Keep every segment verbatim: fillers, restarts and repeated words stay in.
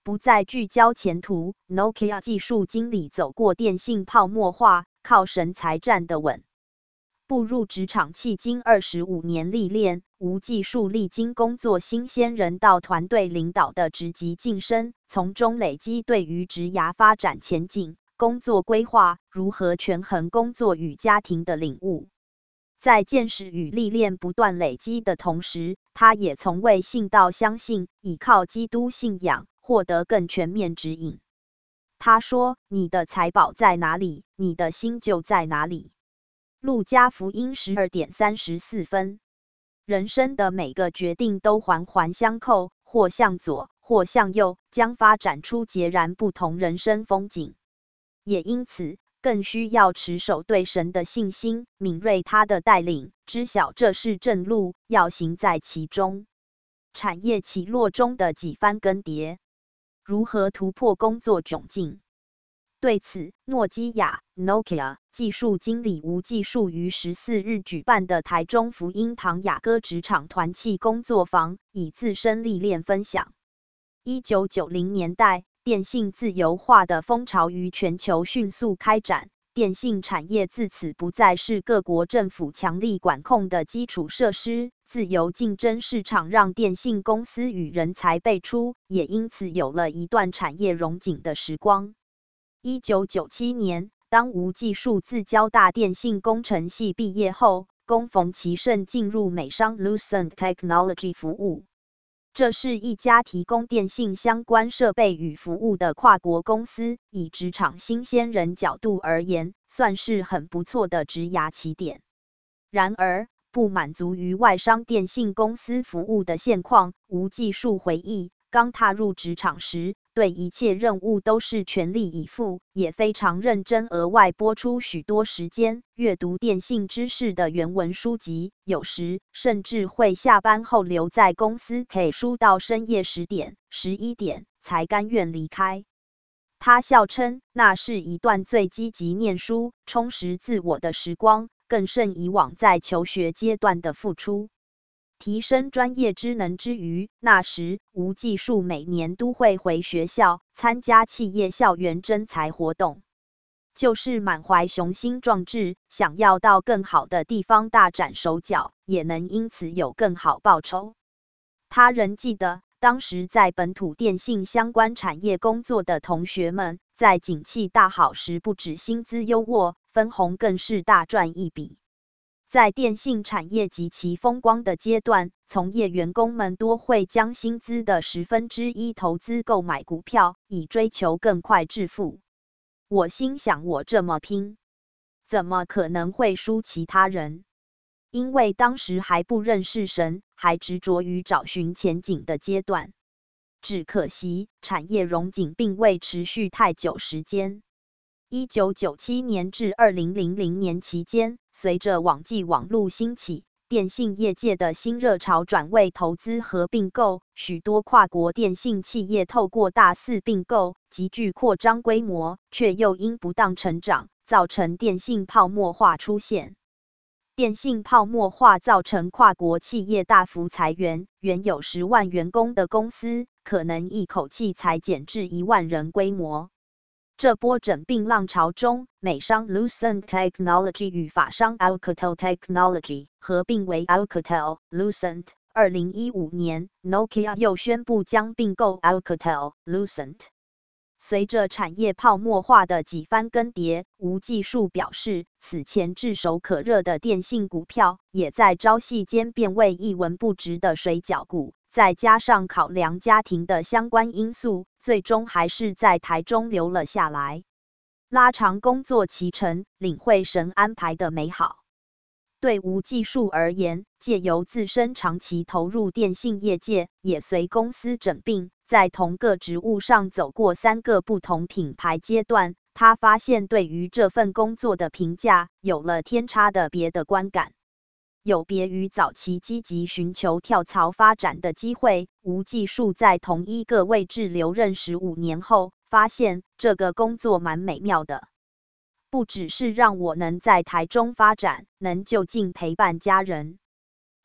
不再聚焦前途。Nokia 技术经理走过电信泡沫化，靠神才站得稳。步入职场迄今二十五年历练，吴技术历经工作新鲜人到团队领导的职级晋升，从中累积对于职涯发展前景、工作规划、如何权衡工作与家庭的领悟。在见识与历练不断累积的同时，他也从未信到相信，倚靠基督信仰，获得更全面指引。他说：“你的财宝在哪里，你的心就在哪里。”路加福音十二点三十四分。人生的每个决定都环环相扣，或向左，或向右，将发展出截然不同人生风景。也因此，更需要持守对神的信心，敏锐他的带领，知晓这是正路，要行在其中。产业起落中的几番更迭，如何突破工作窘境？对此，诺基亚 Nokia 技术经理吴技术于十四日举办的台中福音堂雅歌职场团契工作坊，以自身历练分享。一九九零年代，电信自由化的风潮于全球迅速开展，电信产业自此不再是各国政府强力管控的基础设施，自由竞争市场让电信公司与人才辈出，也因此有了一段产业荣景的时光。一九九七年，当吴技术自交大电信工程系毕业后，恭逢其盛进入美商 Lucent Technology 服务。这是一家提供电信相关设备与服务的跨国公司，以职场新鲜人角度而言，算是很不错的职涯起点。然而，不满足于外商电信公司服务的现况，吴技术回忆，刚踏入职场时，对一切任务都是全力以赴，也非常认真，额外拨出许多时间阅读电信知识的原文书籍，有时甚至会下班后留在公司K书到深夜十点、十一点才甘愿离开。他笑称，那是一段最积极念书、充实自我的时光，更胜以往在求学阶段的付出。提升专业知能之余，那时吴技术每年都会回学校参加企业校园征才活动，就是满怀雄心壮志，想要到更好的地方大展手脚，也能因此有更好报酬。他仍记得，当时在本土电信相关产业工作的同学们，在景气大好时不止薪资优渥，分红更是大赚一笔。在电信产业极其风光的阶段，从业员工们多会将薪资的十分之一投资购买股票，以追求更快致富。我心想，我这么拼，怎么可能会输其他人？因为当时还不认识神，还执着于找寻前景的阶段。只可惜，产业荣景并未持续太久时间。一九九七年至二零零零年期间，随着网际网路兴起，电信业界的新热潮转为投资和并购，许多跨国电信企业透过大肆并购，急剧扩张规模，却又因不当成长，造成电信泡沫化出现。电信泡沫化造成跨国企业大幅裁员，原有十万员工的公司，可能一口气裁减至一万人规模。这波整并浪潮中，美商 Lucent Technology 与法商 Alcatel Technology 合并为 Alcatel Lucent。二零一五年 ，Nokia 又宣布将并购 Alcatel Lucent。随着产业泡沫化的几番更迭，吴技术表示，此前炙手可热的电信股票，也在朝夕间变为一文不值的水饺股。再加上考量家庭的相关因素，最终还是在台中留了下来，拉长工作期程，领会神安排的美好。对吴技术而言，借由自身长期投入电信业界，也随公司整并，在同个职务上走过三个不同品牌阶段，他发现对于这份工作的评价有了天差的别的观感。有别于早期积极寻求跳槽发展的机会，吴技术在同一个位置留任十五年后，发现这个工作蛮美妙的，不只是让我能在台中发展，能就近陪伴家人。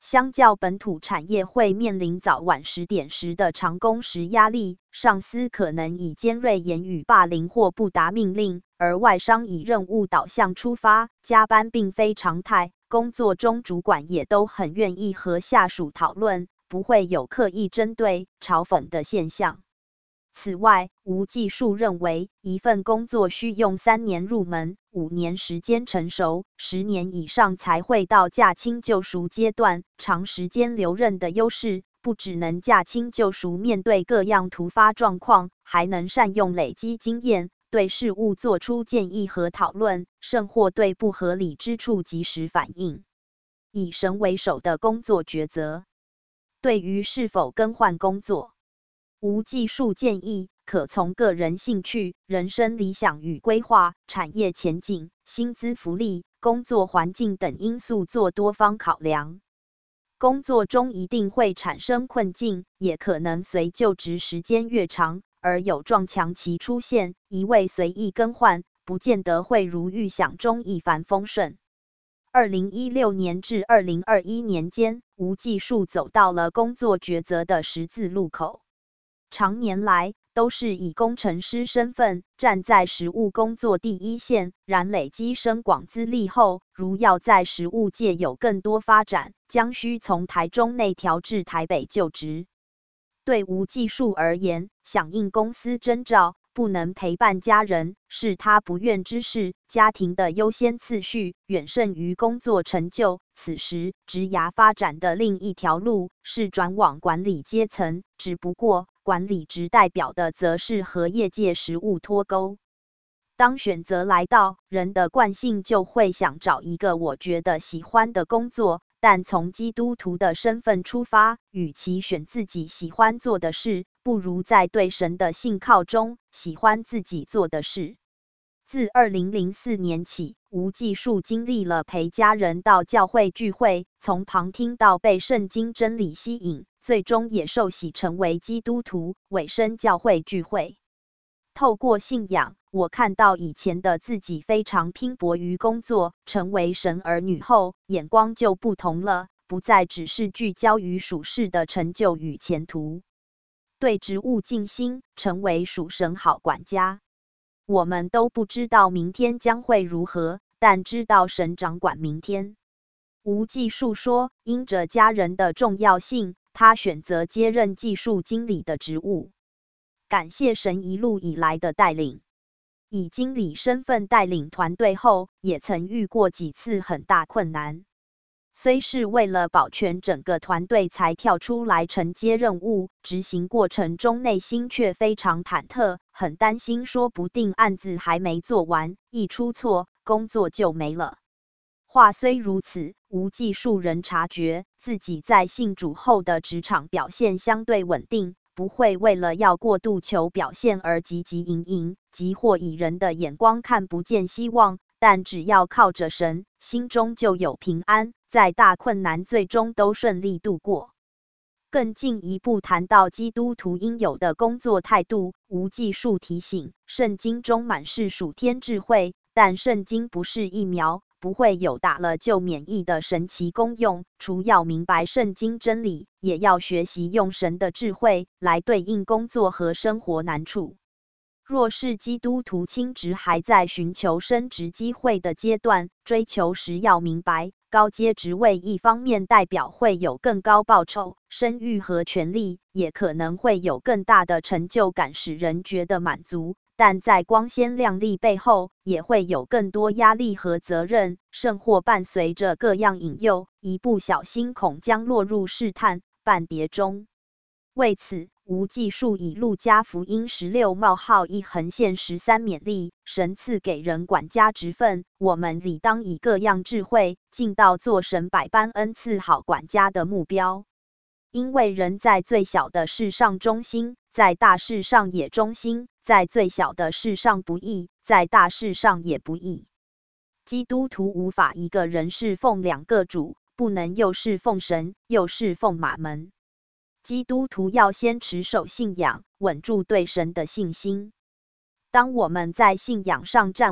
相较本土产业会面临早晚十点时的长工时压力，上司可能以尖锐言语霸凌或不达命令，而外商以任务导向出发，加班并非常态。工作中主管也都很愿意和下属讨论，不会有刻意针对、嘲讽的现象。此外，吴技术认为，一份工作需用三年入门，五年时间成熟，十年以上才会到驾轻就熟阶段。长时间留任的优势，不只能驾轻就熟面对各样突发状况，还能善用累积经验，对事物做出建议和讨论，甚或对不合理之处及时反应。以神为首的工作抉择，对于是否更换工作，吴技术建议，可从个人兴趣、人生理想与规划、产业前景、薪资福利、工作环境等因素做多方考量。工作中一定会产生困境，也可能随就职时间越长，而有撞墙期出现，一味随意更换，不见得会如预想中一帆风顺。二零一六年至二零二一年间，吴技术走到了工作抉择的十字路口。长年来都是以工程师身份站在实务工作第一线，然累积深广资历后，如要在实务界有更多发展，将需从台中内调至台北就职。对吴技术而言，响应公司征召，不能陪伴家人，是他不愿之事，家庭的优先次序远胜于工作成就。此时，职涯发展的另一条路是转往管理阶层，只不过管理职代表的则是和业界实务脱钩。当选择来到，人的惯性就会想找一个我觉得喜欢的工作，但从基督徒的身份出发，与其选自己喜欢做的事，不如在对神的信靠中，喜欢自己做的事。自二零零四年起，吴技术经历了陪家人到教会聚会，从旁听到被圣经真理吸引，最终也受洗成为基督徒，委身教会聚会。透过信仰，我看到以前的自己非常拼搏于工作，成为神儿女后，眼光就不同了，不再只是聚焦于属世的成就与前途，对职务尽心，成为属神好管家。我们都不知道明天将会如何，但知道神掌管明天。吴技术说，因着家人的重要性，他选择接任技术经理的职务。感谢神一路以来的带领。以经理身份带领团队后，也曾遇过几次很大困难。虽是为了保全整个团队才跳出来承接任务，执行过程中内心却非常忐忑，很担心说不定案子还没做完，一出错，工作就没了。话虽如此，吴技术仍察觉自己在信主后的职场表现相对稳定，不会为了要过度求表现而汲汲营营，即或以人的眼光看不见希望，但只要靠着神，心中就有平安，在大困难最终都顺利度过。更进一步谈到基督徒应有的工作态度，吴技术提醒，圣经中满是属天智慧，但圣经不是疫苗，不会有打了就免疫的神奇功用，除要明白圣经真理，也要学习用神的智慧来对应工作和生活难处。若是基督徒亲职还在寻求升职机会的阶段，追求时要明白，高阶职位一方面代表会有更高报酬、声誉和权力，也可能会有更大的成就感使人觉得满足，但在光鲜亮丽背后，也会有更多压力和责任，甚或伴随着各样引诱，一不小心恐将落入试探、半跌中。为此，吴技术以路加福音十六冒号一横线十三勉励，神赐给人管家职分，我们理当以各样智慧，尽到做神百般恩赐好管家的目标。因为人在最小的事上忠心，在大事上也忠心，在最小的事上不义，在大事上也不义。基督徒无法一个人侍奉两个主，不能又侍奉神，又侍奉马门。基督徒要先持守信仰，稳住对神的信心。当我们在信仰上站稳，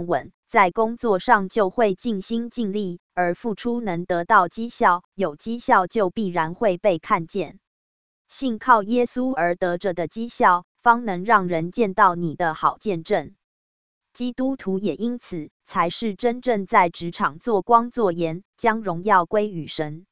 在工作上就会尽心尽力，而付出能得到绩效，有绩效就必然会被看见。信靠耶稣而得着的绩效，方能让人见到你的好见证。基督徒也因此才是真正在职场做光做盐，将荣耀归于神。